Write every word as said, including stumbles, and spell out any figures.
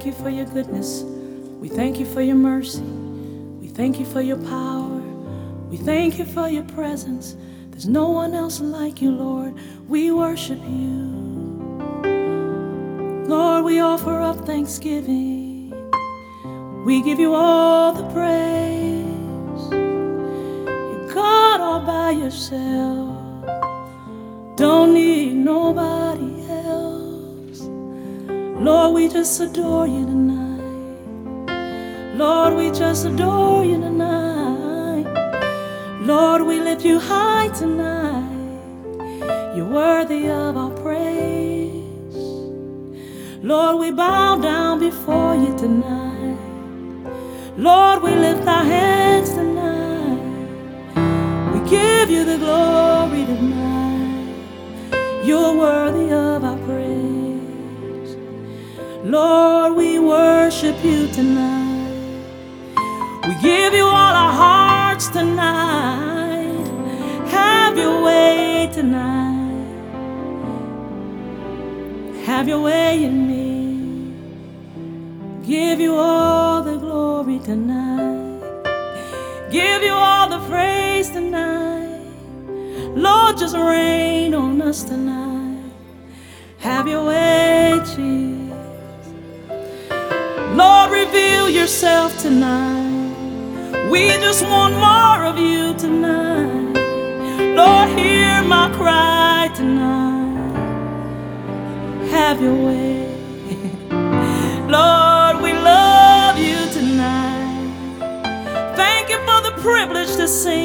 thank you for your goodness. We thank you for your mercy. We thank you for your power. We thank you for your presence. There's no one else like you, Lord. We worship you. Lord, we offer up thanksgiving. We give you all the praise. You're God all by yourself. Don't need nobody else. Lord, we just adore you tonight. Lord, we just adore you tonight. Lord, we lift you high tonight. You're worthy of our praise. Lord, we bow down before you tonight. Lord, we lift our hands tonight. We give you the glory tonight. You're worthy of our praise. Lord, we worship you tonight. We give you all our hearts tonight. Have your way tonight. Have your way in me. Give you all the glory tonight. Give you all the praise tonight. Lord, just rain on us tonight. Have your way, Jesus. Lord, reveal yourself tonight. We just want more of you tonight. Lord, hear my cry tonight. Have your way. Lord, we love you tonight. Thank you for the privilege to sing.